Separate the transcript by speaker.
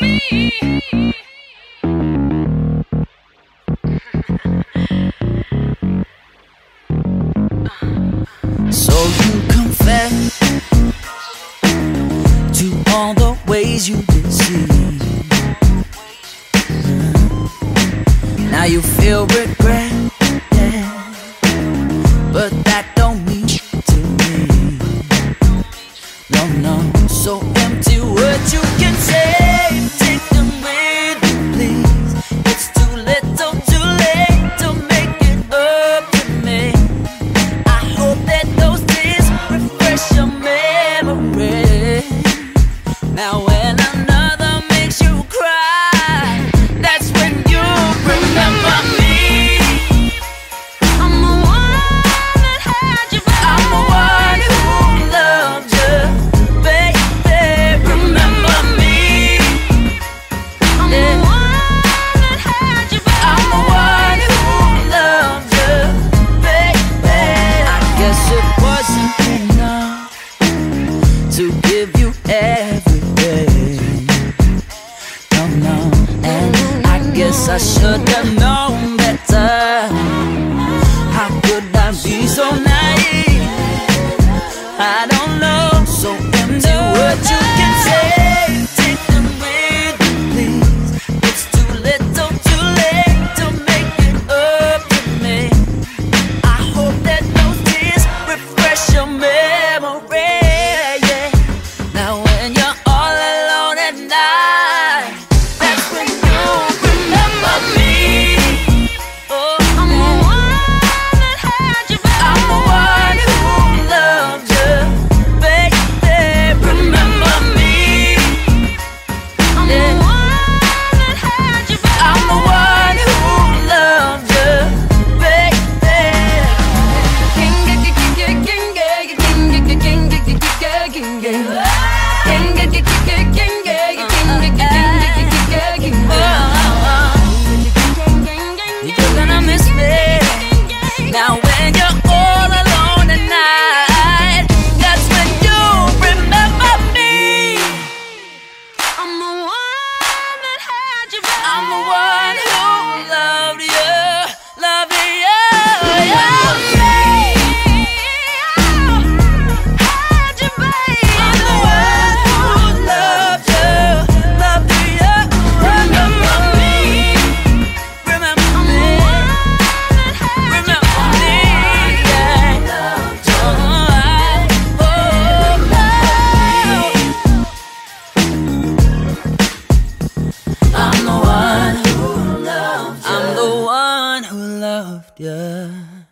Speaker 1: So you confess to all the ways you deceived. Now you feel regret, yeah, but that don't mean shit to me. No, no, so empty words you can say, take them with you, please. It's too little, too late to make it up to me. I hope that those tears refresh your memory. Now when another makes you cry, that's when you remember me. I'm the one that had you back. I'm the one who loved you, baby. Remember me. I'm the one that had you back. I'm the one who loved you, baby. I guess it wasn't enough to give you everything. No, no, and I guess I should have known better. How could I be so naive? I don't know. So empty words you can say, take them with you, please. It's too little, too late to make it up to me. I hope that those tears refresh your memory, yeah. Now when you're all alone at night, that's when you remember me. Oh, I'm the one that had you back. I'm the one who loved you, baby. Remember me. I'm the one that had you back. I'm the one who loved you, baby. You're gonna miss me. Now when you're all alone at night, that's when you remember me. I'm the one that had you back. I'm the one who loved you, loved you. Had you, babe. I'm the one who loved you, loved you. Remember me. Remember me. Remember me. Yeah. I'm the one who loved you.